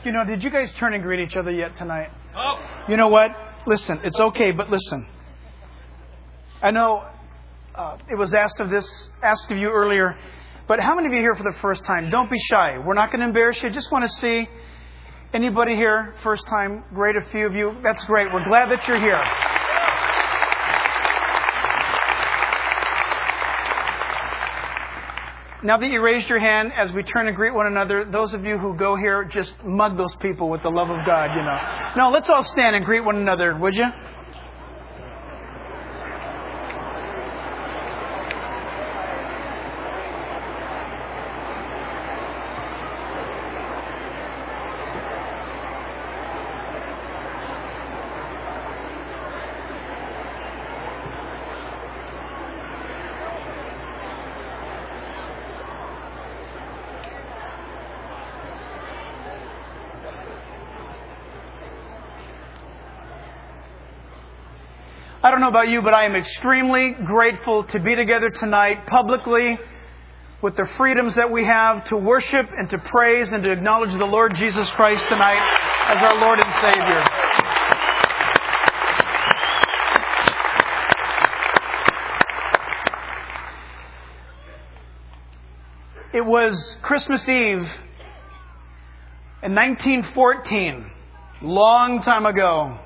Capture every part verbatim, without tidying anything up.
You know, did you guys turn and greet each other yet tonight? Oh. You know what? Listen, it's okay, but listen. I know uh, it was asked of this, asked of you earlier, but how many of you are here for the first time? Don't be shy. We're not going to embarrass you. Just want to see anybody here first time. Great, a few of you. That's great. We're glad that you're here. Now that you raised your hand, as we turn and greet one another, those of you who go here, just mug those people with the love of God, you know. No, let's all stand and greet one another, would you? I don't know about you, but I am extremely grateful to be together tonight publicly with the freedoms that we have to worship and to praise and to acknowledge the Lord Jesus Christ tonight as our Lord and Savior. It was Christmas Eve in nineteen fourteen, long time ago.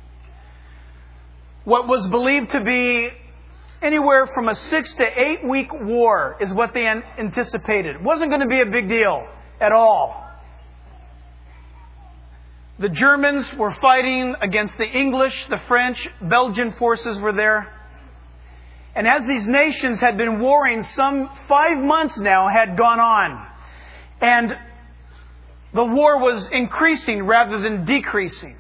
What was believed to be anywhere from a six to eight week war is what they anticipated. It wasn't going to be a big deal at all. The Germans were fighting against the English, the French, Belgian forces were there. And as these nations had been warring, some five months now had gone on. And the war was increasing rather than decreasing.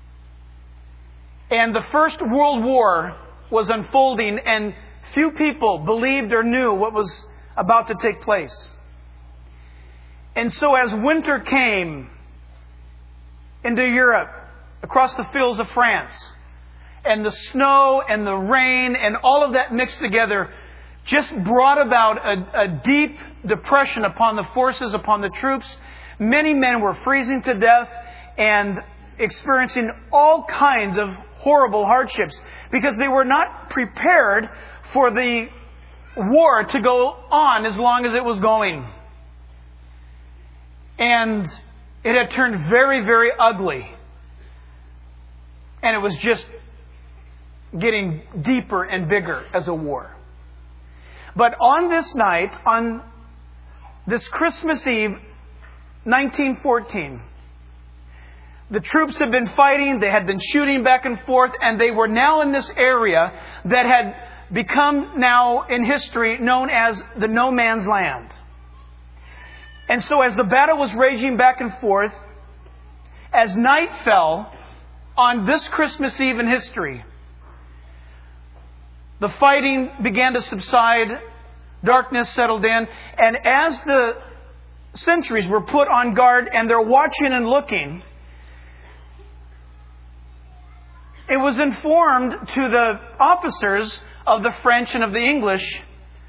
And the First World War was unfolding, and few people believed or knew what was about to take place. And so as winter came into Europe, across the fields of France, and the snow and the rain and all of that mixed together just brought about a, a deep depression upon the forces, upon the troops. Many men were freezing to death and experiencing all kinds of horrible hardships because they were not prepared for the war to go on as long as it was going. And it had turned very, very ugly. And it was just getting deeper and bigger as a war. But on this night, on this Christmas Eve, nineteen fourteen, the troops had been fighting, they had been shooting back and forth, and they were now in this area that had become now in history known as the No Man's Land. And so as the battle was raging back and forth, as night fell on this Christmas Eve in history, the fighting began to subside, darkness settled in, and as the sentries were put on guard and they're watching and looking, it was informed to the officers of the French and of the English,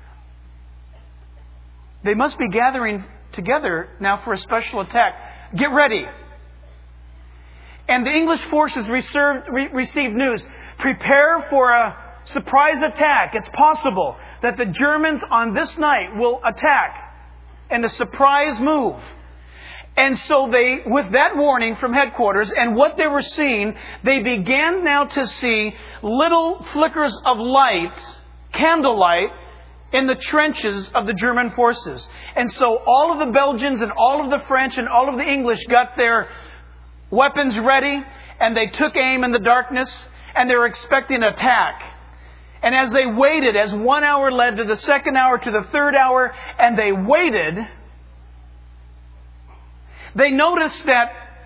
they must be gathering together now for a special attack. Get ready. And the English forces reserved, re- received news. Prepare for a surprise attack. It's possible that the Germans on this night will attack in a surprise move. And so they, with that warning from headquarters and what they were seeing, they began now to see little flickers of light, candlelight, in the trenches of the German forces. And so all of the Belgians and all of the French and all of the English got their weapons ready, and they took aim in the darkness, and they were expecting an attack. And as they waited, as one hour led to the second hour, to the third hour, and they waited, they noticed that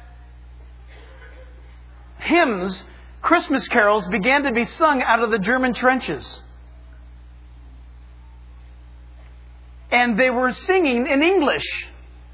hymns, Christmas carols, began to be sung out of the German trenches. And they were singing in English.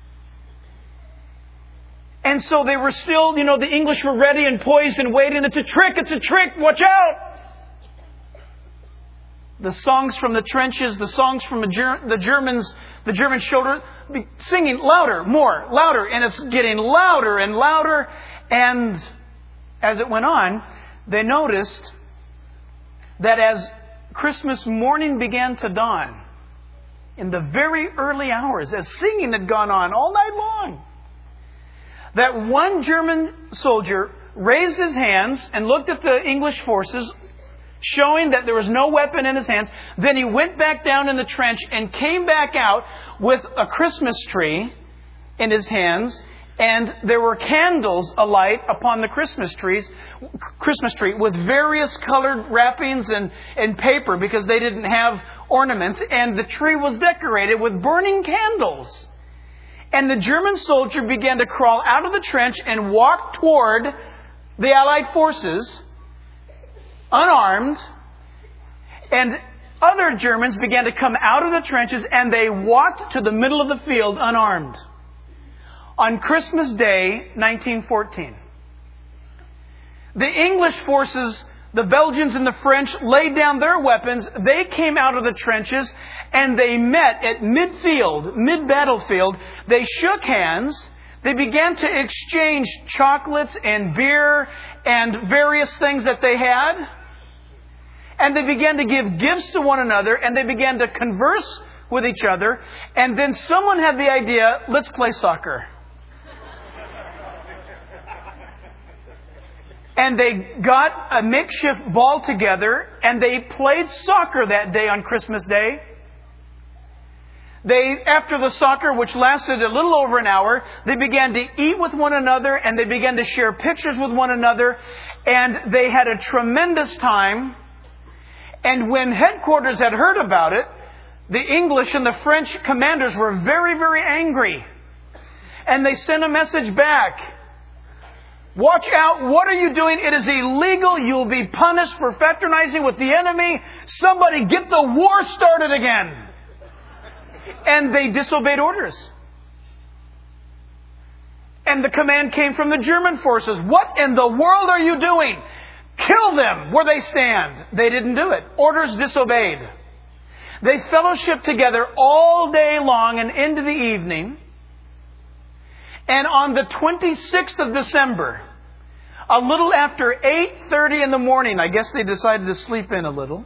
And so they were still, you know, the English were ready and poised and waiting. It's a trick, it's a trick, watch out! the songs from the trenches, the songs from the, Ger- the Germans, the German children, be singing louder, more, louder, and it's getting louder and louder. And as it went on, they noticed that as Christmas morning began to dawn, in the very early hours, as singing had gone on all night long, that one German soldier raised his hands and looked at the English forces, showing that there was no weapon in his hands. Then he went back down in the trench and came back out with a Christmas tree in his hands. And there were candles alight upon the Christmas trees, Christmas tree with various colored wrappings and, and paper because they didn't have ornaments. And the tree was decorated with burning candles. And the German soldier began to crawl out of the trench and walk toward the Allied forces, unarmed. And other Germans began to come out of the trenches and they walked to the middle of the field unarmed. On Christmas Day, nineteen fourteen. The English forces, the Belgians and the French, laid down their weapons. They came out of the trenches and they met at midfield, mid-battlefield. They shook hands. They began to exchange chocolates and beer and various things that they had. And they began to give gifts to one another and they began to converse with each other. And then someone had the idea, let's play soccer. And they got a makeshift ball together and they played soccer that day on Christmas Day. They, after the soccer, which lasted a little over an hour, they began to eat with one another and they began to share pictures with one another. And they had a tremendous time. And when headquarters had heard about it, the English and the French commanders were very, very angry. And they sent a message back. Watch out. What are you doing? It is illegal. You'll be punished for fraternizing with the enemy. Somebody get the war started again. And they disobeyed orders. And the command came from the German forces. What in the world are you doing? Kill them where they stand. They didn't do it. Orders disobeyed. They fellowshiped together all day long and into the evening. And on the twenty-sixth of December, a little after eight thirty in the morning, I guess they decided to sleep in a little,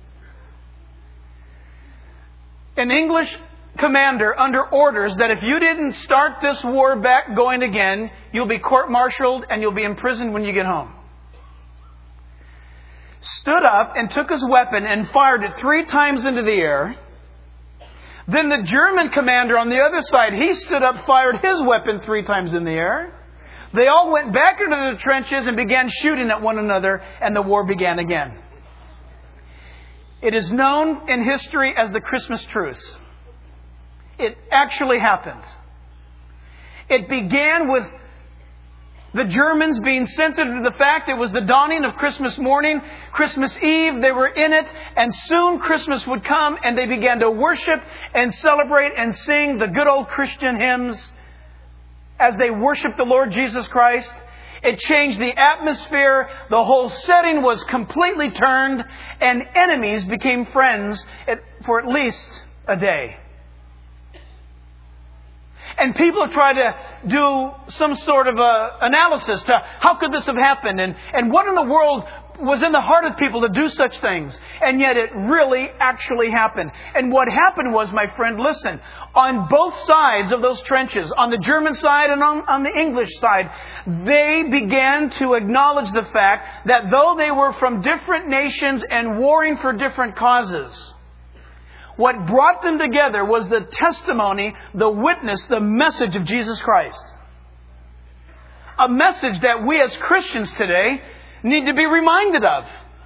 an English commander under orders that if you didn't start this war back going again, you'll be court-martialed and you'll be imprisoned when you get home, stood up and took his weapon and fired it three times into the air. Then the German commander on the other side, he stood up, fired his weapon three times in the air. They all went back into the trenches and began shooting at one another, and the war began again. It is known in history as the Christmas truce. It actually happened. It began with the Germans being sensitive to the fact it was the dawning of Christmas morning, Christmas Eve, they were in it, and soon Christmas would come and they began to worship and celebrate and sing the good old Christian hymns as they worshiped the Lord Jesus Christ. It changed the atmosphere. The whole setting was completely turned and enemies became friends for at least a day. And people have tried to do some sort of a analysis to how could this have happened and, and what in the world was in the heart of people to do such things. And yet it really actually happened. And what happened was, my friend, listen, on both sides of those trenches, on the German side and on, on the English side, they began to acknowledge the fact that though they were from different nations and warring for different causes, what brought them together was the testimony, the witness, the message of Jesus Christ. A message that we as Christians today need to be reminded of.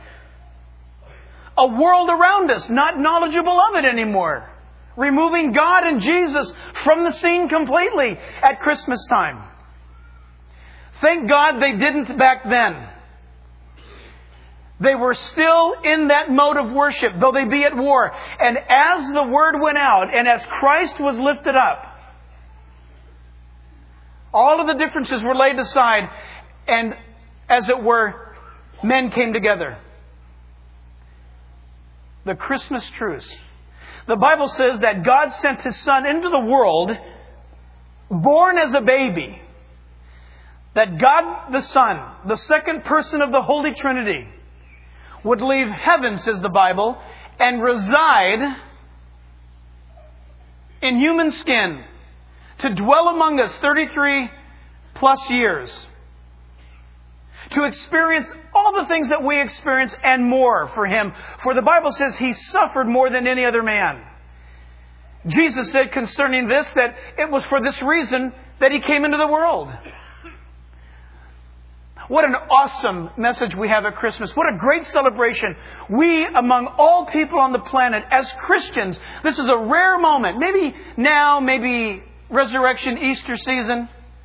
A world around us not knowledgeable of it anymore. Removing God and Jesus from the scene completely at Christmas time. Thank God they didn't back then. They were still in that mode of worship, though they be at war. And as the word went out, and as Christ was lifted up, all of the differences were laid aside, and as it were, men came together. the Christmas truce. The Bible says that God sent His Son into the world, born as a baby. That God the Son, the second person of the Holy Trinity, would leave heaven, says the Bible, and reside in human skin to dwell among us thirty-three plus years. To experience all the things that we experience and more for Him. For the Bible says He suffered more than any other man. Jesus said concerning this that it was for this reason that He came into the world. What an awesome message we have at Christmas. What a great celebration. We, among all people on the planet, as Christians, this is a rare moment. Maybe now, maybe resurrection, Easter season.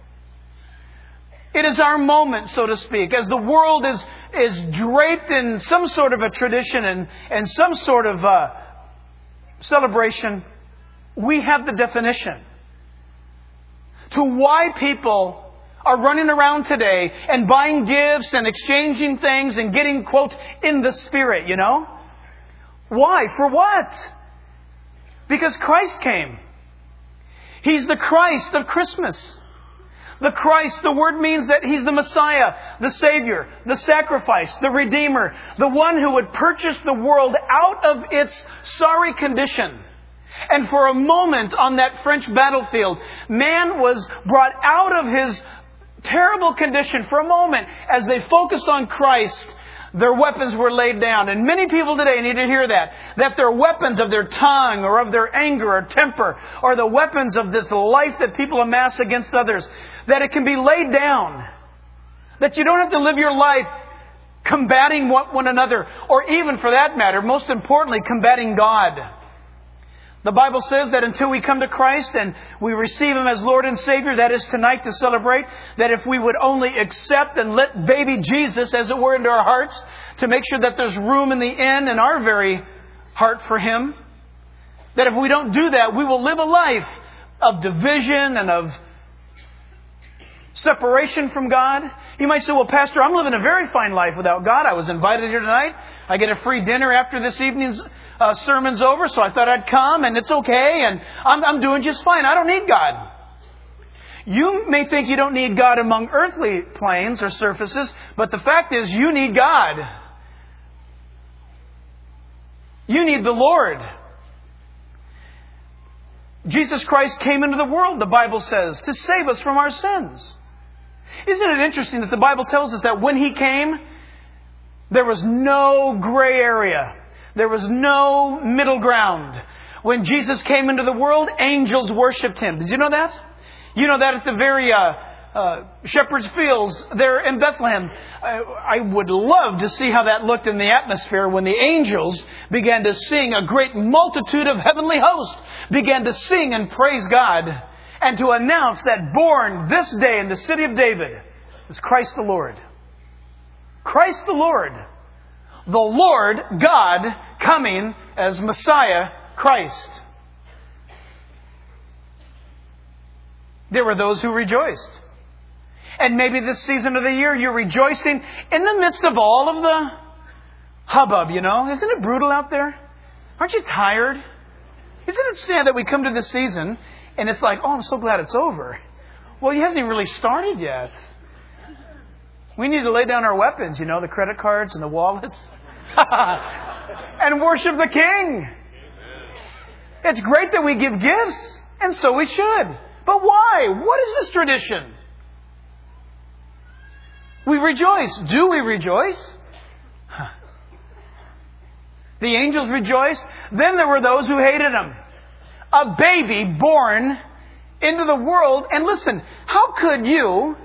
It is our moment, so to speak, as the world is is draped in some sort of a tradition and, and some sort of uh, celebration. We have the definition to why people are running around today and buying gifts and exchanging things and getting, quote, in the Spirit, you know? Why? For what? Because Christ came. He's the Christ of Christmas. The Christ, the word means that He's the Messiah, the Savior, the sacrifice, the Redeemer, the one who would purchase the world out of its sorry condition. And for a moment on that French battlefield, man was brought out of his terrible condition. For a moment, as they focused on Christ, their weapons were laid down. And many people today need to hear that. That their weapons of their tongue or of their anger or temper or the weapons of this life that people amass against others, that it can be laid down. That you don't have to live your life combating one another, or even for that matter, most importantly, combating God. The Bible says that until we come to Christ and we receive Him as Lord and Savior, that is tonight to celebrate, that if we would only accept and let baby Jesus, as it were, into our hearts, to make sure that there's room in the inn in our very heart for Him, that if we don't do that, we will live a life of division and of separation from God. You might say, well, Pastor, I'm living a very fine life without God. I was invited here tonight. I get a free dinner after this evening's uh, sermon's over, so I thought I'd come, and it's okay, and I'm, I'm doing just fine. I don't need God. You may think you don't need God among earthly planes or surfaces, but the fact is you need God. You need the Lord. Jesus Christ came into the world, the Bible says, to save us from our sins. Isn't it interesting that the Bible tells us that when He came, there was no gray area. There was no middle ground. When Jesus came into the world, angels worshipped Him. Did you know that? You know that at the very uh, uh, shepherd's fields there in Bethlehem. I, I would love to see how that looked in the atmosphere when the angels began to sing. A great multitude of heavenly hosts began to sing and praise God, and to announce that born this day in the city of David is Christ the Lord. Christ the Lord. The Lord God coming as Messiah Christ. There were those who rejoiced. And maybe this season of the year you're rejoicing in the midst of all of the hubbub, you know. Isn't it brutal out there? Aren't you tired? Isn't it sad that we come to this season and it's like, oh, I'm so glad it's over. Well, it hasn't even really started yet. We need to lay down our weapons, you know, the credit cards and the wallets. And worship the King. It's great that we give gifts, and so we should. But why? What is this tradition? We rejoice. Do we rejoice? The angels rejoiced. Then there were those who hated Him. A baby born into the world. And listen, how could you,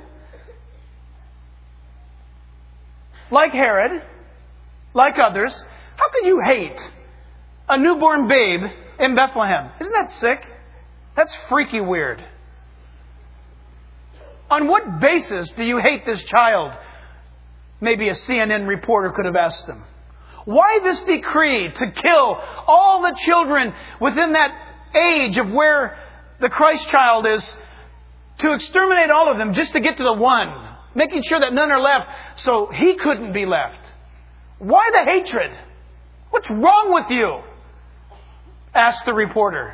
like Herod, like others, how could you hate a newborn babe in Bethlehem? Isn't that sick? That's freaky weird. On what basis do you hate this child? Maybe a C N N reporter could have asked them. Why this decree to kill all the children within that age of where the Christ child is, to exterminate all of them just to get to the one, making sure that none are left so He couldn't be left? Why the hatred? What's wrong with you? Asked the reporter.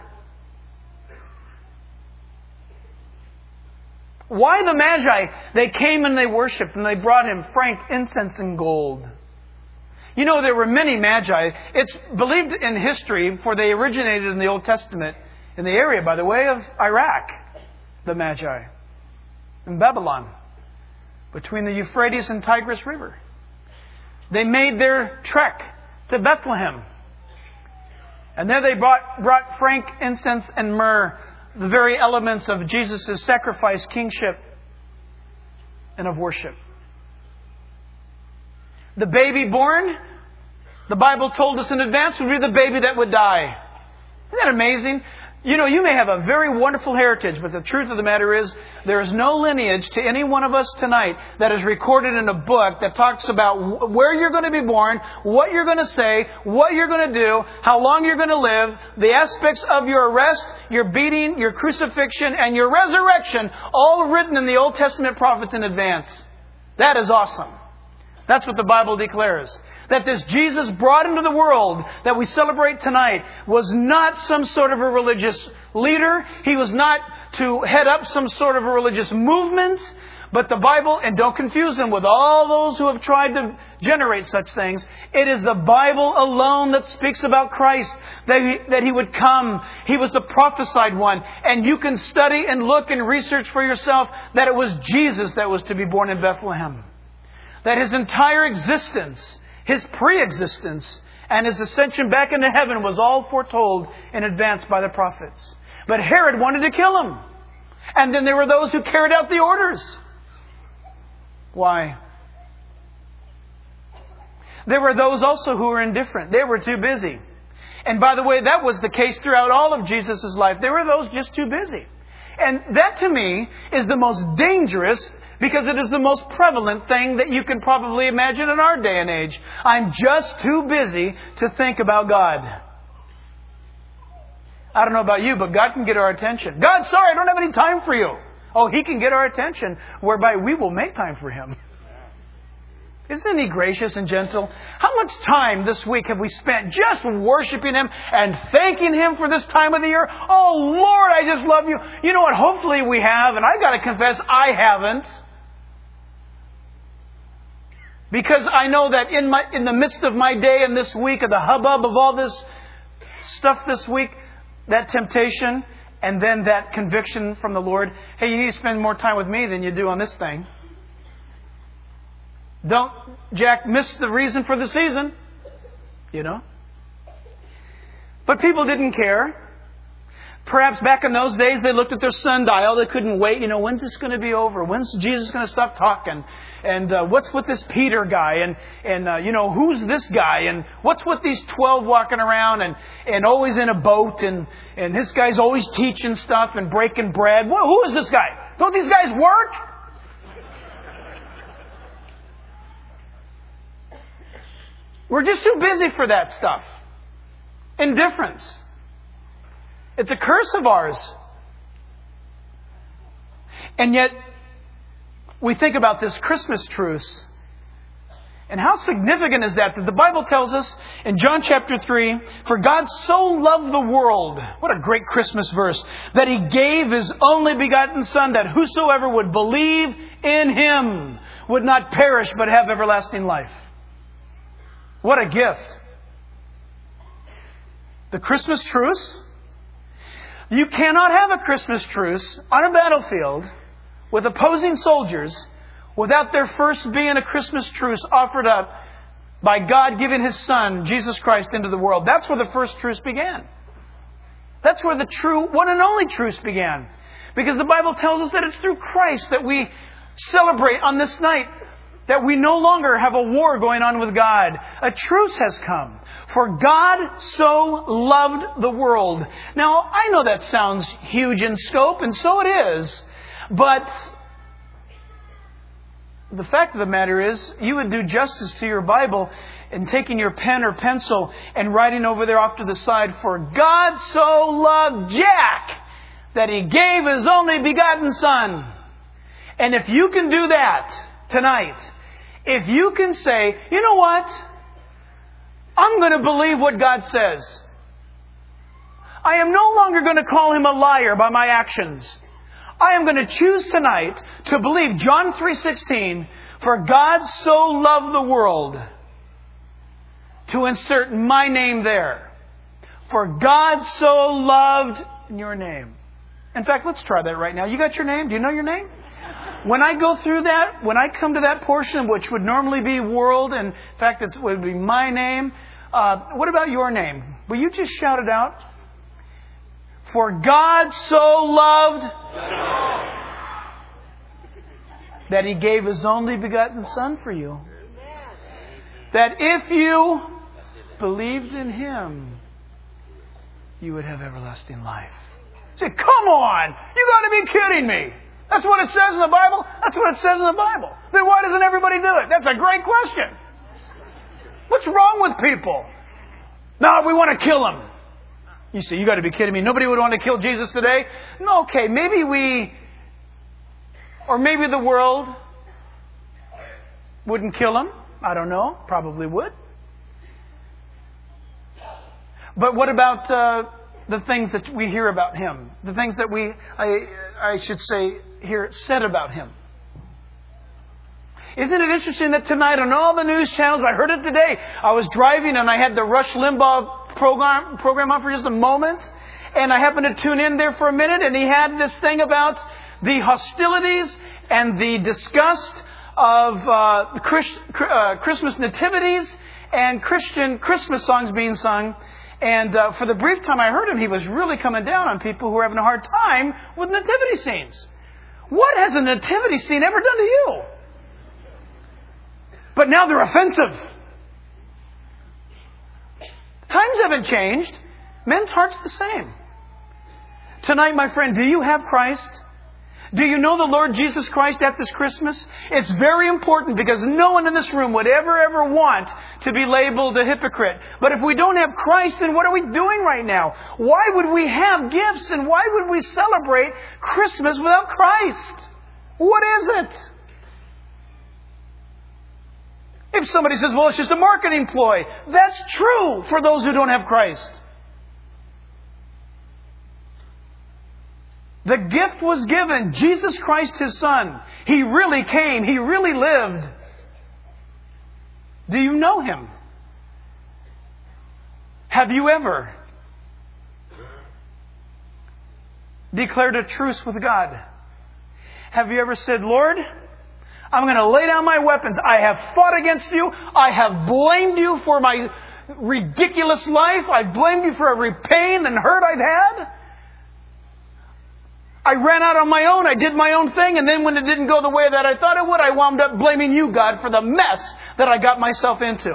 Why the Magi? They came and they worshipped, and they brought him frank incense and gold. You know, there were many Magi. It's believed in history, for they originated in the Old Testament, in the area, by the way, of Iraq, the Magi, in Babylon, between the Euphrates and Tigris River. They made their trek to Bethlehem. And there they brought, brought frank incense and myrrh, the very elements of Jesus' sacrifice, kingship, and of worship. The baby born, the Bible told us in advance, would be the baby that would die. Isn't that amazing? You know, you may have a very wonderful heritage, but the truth of the matter is, there is no lineage to any one of us tonight that is recorded in a book that talks about where you're going to be born, what you're going to say, what you're going to do, how long you're going to live, the aspects of your arrest, your beating, your crucifixion, and your resurrection, all written in the Old Testament prophets in advance. That is awesome. That's what the Bible declares. That this Jesus brought into the world that we celebrate tonight was not some sort of a religious leader. He was not to head up some sort of a religious movement. But the Bible, and don't confuse them with all those who have tried to generate such things, it is the Bible alone that speaks about Christ, that he, that He would come. He was the prophesied one. And you can study and look and research for yourself that it was Jesus that was to be born in Bethlehem. That His entire existence, His pre-existence, and His ascension back into heaven was all foretold in advance by the prophets. But Herod wanted to kill Him. And then there were those who carried out the orders. Why? There were those also who were indifferent. They were too busy. And by the way, that was the case throughout all of Jesus' life. There were those just too busy. And that to me is the most dangerous, because it is the most prevalent thing that you can probably imagine in our day and age. I'm just too busy to think about God. I don't know about you, but God can get our attention. God, sorry, I don't have any time for you. Oh, He can get our attention, whereby we will make time for Him. Isn't He gracious and gentle? How much time this week have we spent just worshiping Him and thanking Him for this time of the year? Oh, Lord, I just love You. You know what? Hopefully we have, and I've got to confess, I haven't. Because I know that in my in the midst of my day and this week, of the hubbub of all this stuff this week, that temptation and then that conviction from the Lord, hey, you need to spend more time with me than you do on this thing. Don't, Jack, miss the reason for the season. You know? But people didn't care. Perhaps back in those days, they looked at their sundial. They couldn't wait. You know, when's this going to be over? When's Jesus going to stop talking? And uh, what's with this Peter guy? And, and uh, you know, who's this guy? And what's with these twelve walking around and, and always in a boat? And, and this guy's always teaching stuff and breaking bread. Well, who is this guy? Don't these guys work? We're just too busy for that stuff. Indifference. It's a curse of ours. And yet, we think about this Christmas truce. And how significant is that? That the Bible tells us in John chapter three, for God so loved the world, what a great Christmas verse, that He gave His only begotten Son, that whosoever would believe in Him would not perish but have everlasting life. What a gift. The Christmas truce? You cannot have a Christmas truce on a battlefield with opposing soldiers without there first being a Christmas truce offered up by God giving His Son, Jesus Christ, into the world. That's where the first truce began. That's where the true, one and only truce began. Because the Bible tells us that it's through Christ that we celebrate on this night, that we no longer have a war going on with God. A truce has come. For God so loved the world. Now, I know that sounds huge in scope, and so it is. But the fact of the matter is, you would do justice to your Bible in taking your pen or pencil and writing over there off to the side, for God so loved Jack that He gave His only begotten Son. And if you can do that tonight, if you can say, you know what? I'm going to believe what God says. I am no longer going to call Him a liar by my actions. I am going to choose tonight to believe John three sixteen, for God so loved the world, to insert my name there. For God so loved your name. In fact, let's try that right now. You got your name? Do you know your name? When I go through that, when I come to that portion, which would normally be world, and in fact, it would be my name, uh, what about your name? Will you just shout it out? For God so loved that He gave His only begotten Son for you. That if you believed in Him, you would have everlasting life. Say, come on! You got to be kidding me! That's what it says in the Bible? That's what it says in the Bible. Then why doesn't everybody do it? That's a great question. What's wrong with people? No, we want to kill Him. You say, you got to be kidding me. Nobody would want to kill Jesus today? No, okay, maybe we, or maybe the world wouldn't kill Him. I don't know. Probably would. But what about uh, the things that we hear about Him? The things that we, I, I should say, hear said about Him. Isn't it interesting that tonight on all the news channels, I heard it today, I was driving and I had the Rush Limbaugh program, program on for just a moment, and I happened to tune in there for a minute, and he had this thing about the hostilities and the disgust of uh, Christ, uh, Christmas nativities and Christian Christmas songs being sung. And uh, for the brief time I heard him, he was really coming down on people who are having a hard time with nativity scenes. What has a nativity scene ever done to you? But now they're offensive. Times haven't changed. Men's heart's the same. Tonight, my friend, do you have Christ? Do you know the Lord Jesus Christ at this Christmas? It's very important because no one in this room would ever, ever want to be labeled a hypocrite. But if we don't have Christ, then what are we doing right now? Why would we have gifts and why would we celebrate Christmas without Christ? What is it? If somebody says, well, it's just a marketing ploy, that's true for those who don't have Christ. The gift was given. Jesus Christ, His Son. He really came. He really lived. Do you know Him? Have you ever declared a truce with God? Have you ever said, Lord, I'm going to lay down my weapons. I have fought against you. I have blamed you for my ridiculous life. I've blamed you for every pain and hurt I've had. I ran out on my own. I did my own thing. And then when it didn't go the way that I thought it would, I wound up blaming you, God, for the mess that I got myself into.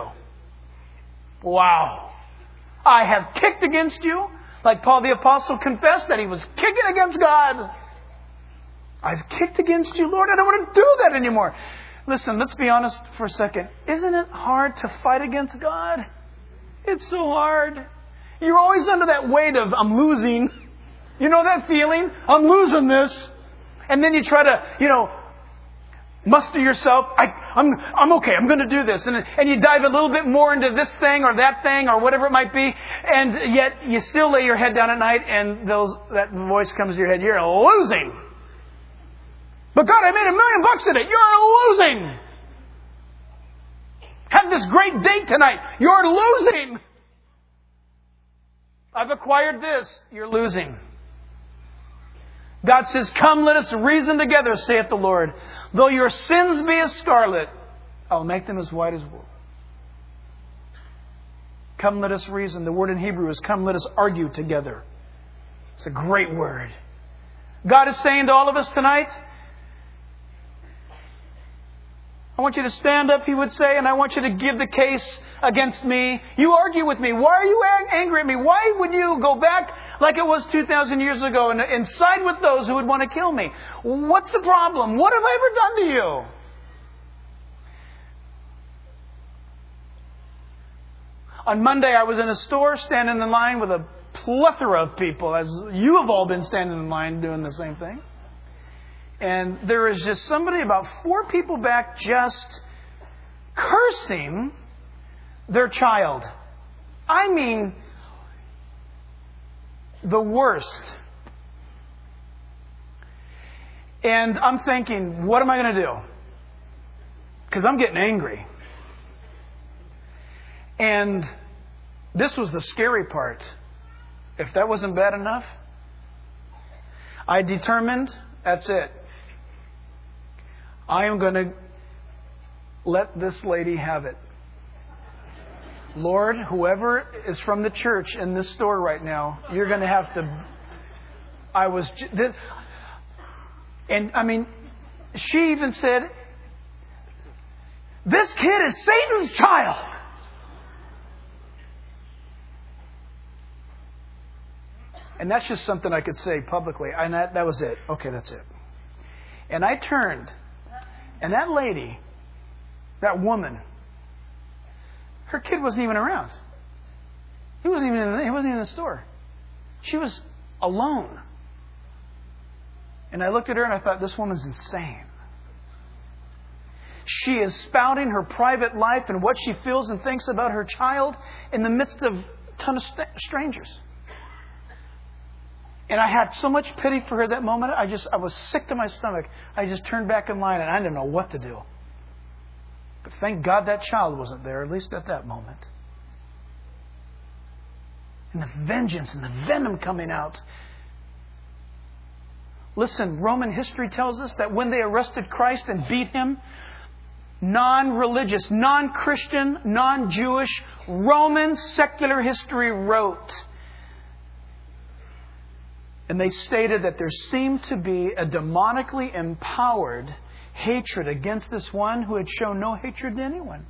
Wow. I have kicked against you. Like Paul the Apostle confessed that he was kicking against God. I've kicked against you, Lord. I don't want to do that anymore. Listen, let's be honest for a second. Isn't it hard to fight against God? It's so hard. You're always under that weight of, I'm losing. You know that feeling? I'm losing this. And then you try to, you know, muster yourself. I, I'm, I'm okay. I'm going to do this. And, and you dive a little bit more into this thing or that thing or whatever it might be. And yet you still lay your head down at night and those, that voice comes to your head. You're losing. But God, I made a million bucks in it. You're losing. Had this great date tonight. You're losing. I've acquired this. You're losing. God says, come, let us reason together, saith the Lord. Though your sins be as scarlet, I'll make them as white as wool. Come, let us reason. The word in Hebrew is come, let us argue together. It's a great word. God is saying to all of us tonight, I want you to stand up, He would say, and I want you to give the case against me. You argue with me. Why are you angry at me? Why would you go back like it was two thousand years ago and, and side with those who would want to kill me? What's the problem? What have I ever done to you? On Monday, I was in a store standing in line with a plethora of people, as you have all been standing in line doing the same thing. And there is just somebody about four people back just cursing their child. I mean, the worst. And I'm thinking, what am I going to do? Because I'm getting angry. And this was the scary part. If that wasn't bad enough, I determined, that's it. I am going to let this lady have it. Lord, whoever is from the church in this store right now, you're going to have to... I was... This, and, I mean, she even said, this kid is Satan's child. And that's just something I could say publicly. And that, that was it. Okay, that's it. And I turned, and that lady, that woman, her kid wasn't even around. He wasn't even in the, he wasn't even in the store. She was alone. And I looked at her and I thought, this woman's insane. She is spouting her private life and what she feels and thinks about her child in the midst of a ton of st- strangers. And I had so much pity for her that moment. I just, I was sick to my stomach. I just turned back in line and I didn't know what to do. But thank God that child wasn't there, at least at that moment. And the vengeance and the venom coming out. Listen, Roman history tells us that when they arrested Christ and beat Him, non-religious, non-Christian, non-Jewish, Roman secular history wrote. And they stated that there seemed to be a demonically empowered hatred against this one who had shown no hatred to anyone.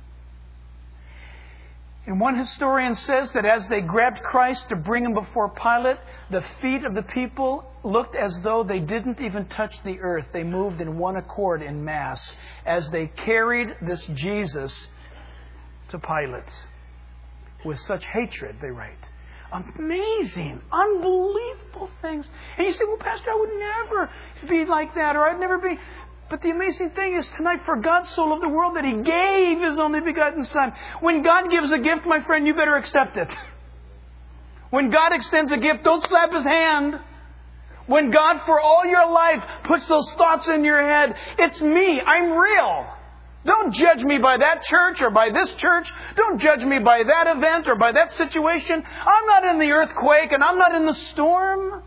And one historian says that as they grabbed Christ to bring Him before Pilate, the feet of the people looked as though they didn't even touch the earth. They moved in one accord in mass as they carried this Jesus to Pilate. With such hatred, they write. Amazing, unbelievable things. And you say, well, Pastor, I would never be like that, or I'd never be... But the amazing thing is tonight, for God so loved the world that He gave His only begotten Son. When God gives a gift, my friend, you better accept it. When God extends a gift, don't slap His hand. When God, for all your life, puts those thoughts in your head, it's me, I'm real. Don't judge me by that church or by this church. Don't judge me by that event or by that situation. I'm not in the earthquake and I'm not in the storm.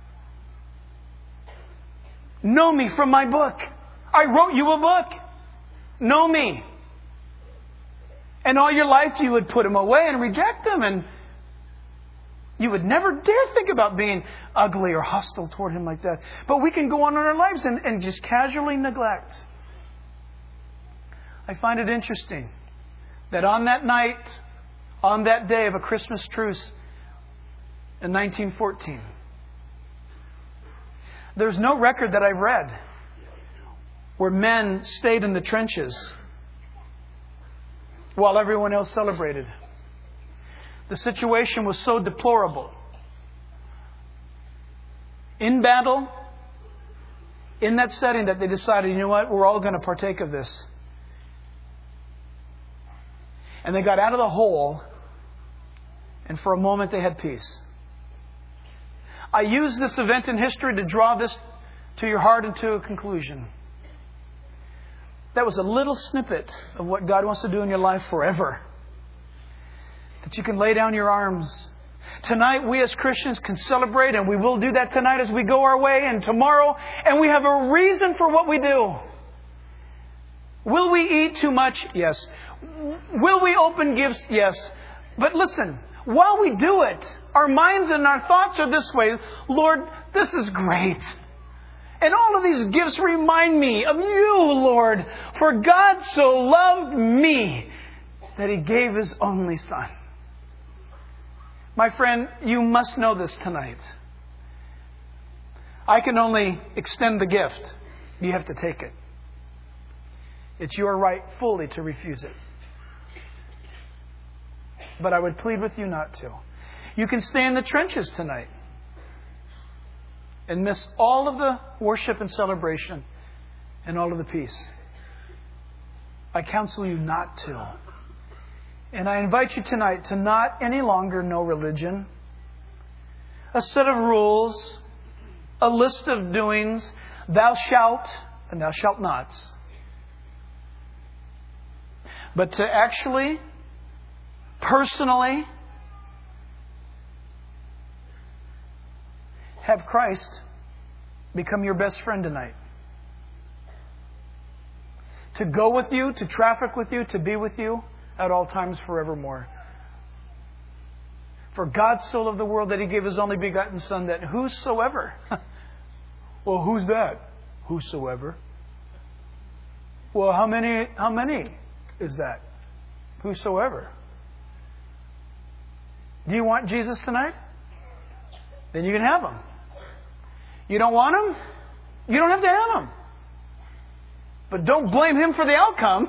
Know me from my book. I wrote you a book. Know me. And all your life you would put Him away and reject Him, and you would never dare think about being ugly or hostile toward Him like that. But we can go on in our lives and, and just casually neglect. I find it interesting that on that night, on that day of a Christmas truce in nineteen fourteen, there's no record that I've read where men stayed in the trenches while everyone else celebrated. The situation was so deplorable. In battle, in that setting, that they decided, you know what, we're all going to partake of this. And they got out of the hole, and for a moment they had peace. I use this event in history to draw this to your heart and to a conclusion. That was a little snippet of what God wants to do in your life forever. That you can lay down your arms. Tonight, we as Christians can celebrate, and we will do that tonight as we go our way, and tomorrow, and we have a reason for what we do. Will we eat too much? Yes. Will we open gifts? Yes. But listen, while we do it, our minds and our thoughts are this way. Lord, this is great. And all of these gifts remind me of You, Lord. For God so loved me that He gave His only Son. My friend, you must know this tonight. I can only extend the gift. You have to take it. It's your right fully to refuse it. But I would plead with you not to. You can stay in the trenches tonight and miss all of the worship and celebration and all of the peace. I counsel you not to. And I invite you tonight to not any longer know religion, a set of rules, a list of doings, thou shalt and thou shalt nots. But to actually, personally, have Christ become your best friend tonight. To go with you, to traffic with you, to be with you at all times forevermore. For God so loved the world that He gave His only begotten Son, that whosoever... Well, who's that? Whosoever. Well, how many, how many is that? Whosoever. Do you want Jesus tonight? Then you can have Him. You don't want Him? You don't have to have Him. But don't blame Him for the outcome.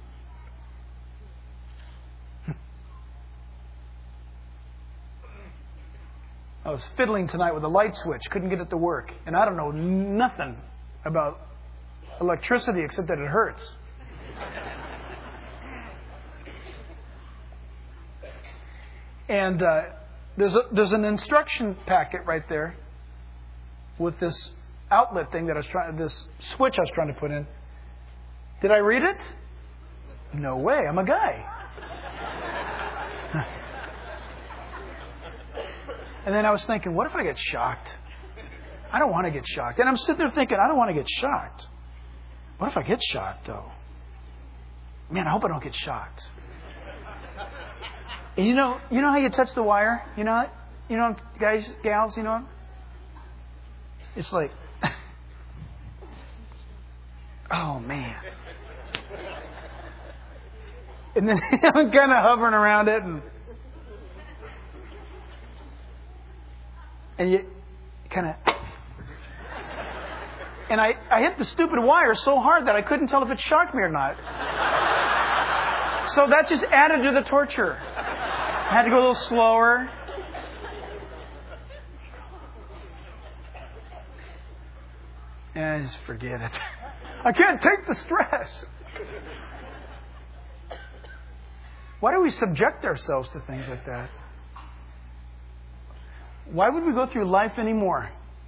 I was fiddling tonight with a light switch. Couldn't get it to work. And I don't know nothing about electricity except that it hurts. And uh, there's a, there's an instruction packet right there with this outlet thing that I was trying, this switch I was trying to put in. Did I read it? No way. I'm a guy. And then I was thinking, what if I get shocked? I don't want to get shocked. And I'm sitting there thinking, I don't want to get shocked. What if I get shocked, though? Man, I hope I don't get shocked. And you know, you know how you touch the wire? You know, you know, guys, gals, you know. It's like, oh man. And then I'm kind of hovering around it, and and you kind of, and I, I hit the stupid wire so hard that I couldn't tell if it shocked me or not. So that just added to the torture. I had to go a little slower. And I just forget it. I can't take the stress. Why do we subject ourselves to things like that? Why would we go through life anymore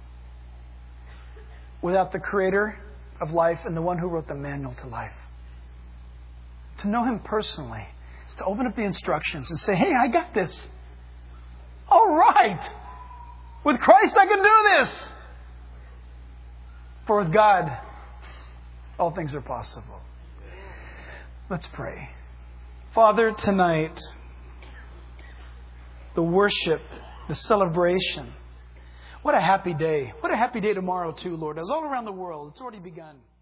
without the Creator of life and the one who wrote the manual to life? To know Him personally is to open up the instructions and say, hey, I got this. All right. With Christ I can do this. For with God, all things are possible. Let's pray. Father, tonight, the worship, the celebration. What a happy day. What a happy day tomorrow too, Lord. As all around the world, it's already begun.